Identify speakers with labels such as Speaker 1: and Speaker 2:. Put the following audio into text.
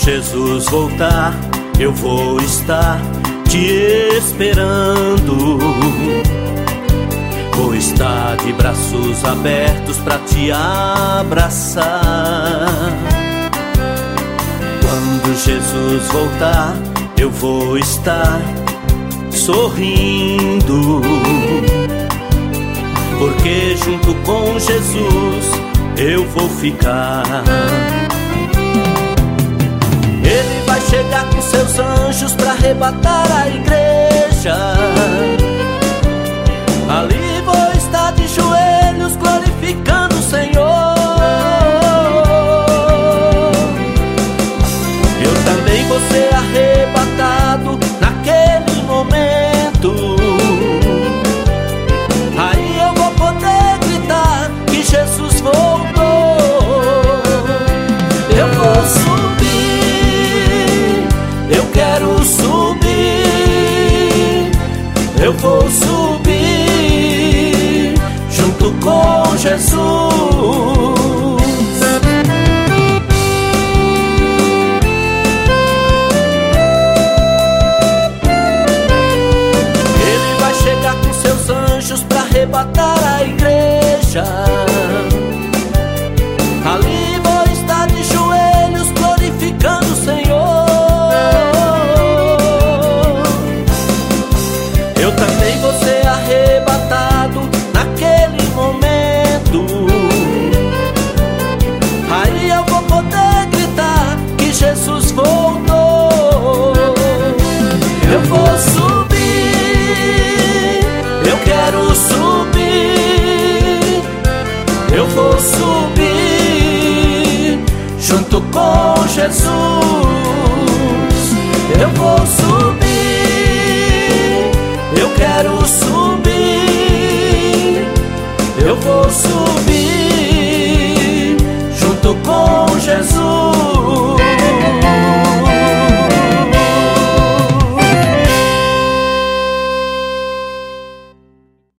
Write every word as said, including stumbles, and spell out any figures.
Speaker 1: Jesus voltar, eu vou estar te esperando. Vou estar de braços abertos pra te abraçar. Quando Jesus voltar, eu vou estar sorrindo, porque junto com Jesus eu vou ficar. Ele vai chegar com seus anjos pra arrebatar a igreja. Ali vou estar de joelhos glorificando o Senhor. Eu também vou ser arrebatado naquele momento. Aí eu vou poder gritar que Jesus voltou. Eu vou subir, eu quero subir, eu vou subir junto com Jesus. Pra arrebatar a igreja. Ali vou estar de joelhos glorificando o Senhor. Eu também vou ser arrebatado naquele momento. Aí eu vou poder gritar que Jesus voltou. Eu vou subir, eu quero subir, eu vou subir junto com Jesus. Eu vou subir, eu quero subir, eu vou subir